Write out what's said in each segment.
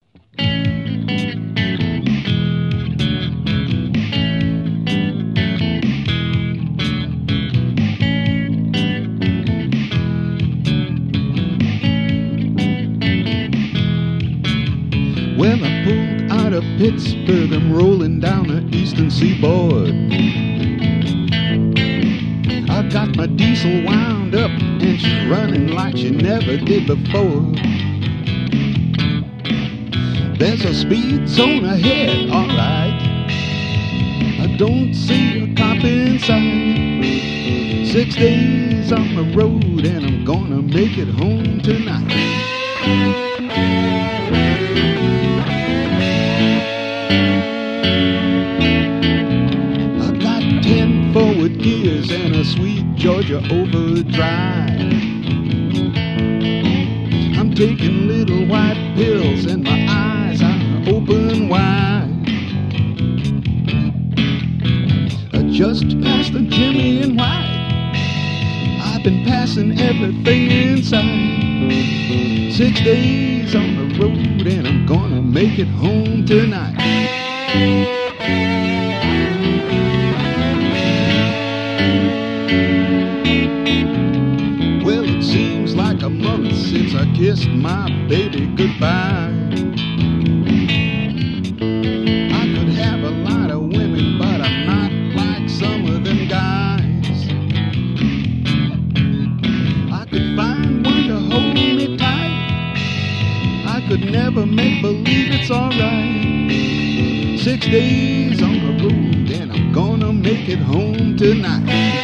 Well, I pulled out of Pittsburgh, I'm rolling down the eastern seaboard. I got my diesel wound up and she's running like she never did before. There's a speed zone ahead, alright. I don't see a cop inside. 6 days on the road and I'm gonna make it home tonight. I got 10 forward gears and a sweet Georgia overdrive. I'm taking little white pills and my eyes are open wide. I just passed the Jimmy in white. I've been passing everything inside. 6 days on the road and I'm gonna make it home tonight. Well, it seems like a month since I kissed my baby goodbye. I could have a lot of women, but I'm not like some of them guys. I could find one to hold me tight. I could never make believe it's alright. 6 days on the road and I'm gonna make it home tonight.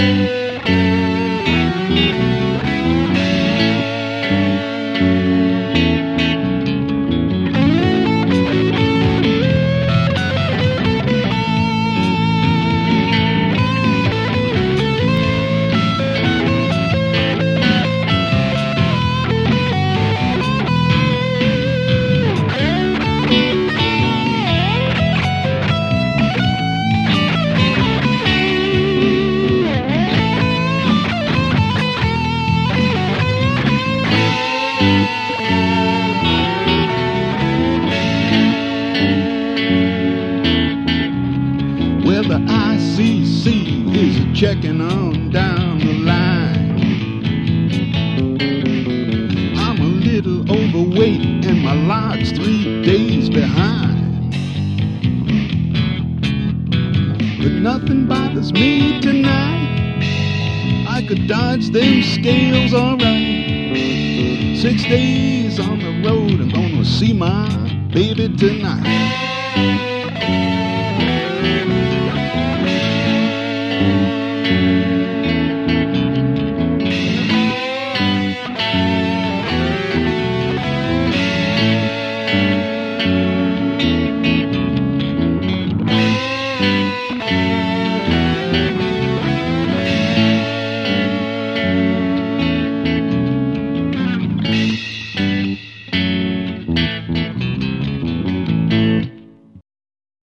Well, the ICC is checking on down the line. I'm a little overweight and my log's 3 days behind. But nothing bothers me tonight. I could dodge them scales alright. 6 days on the road, I'm gonna see my baby tonight.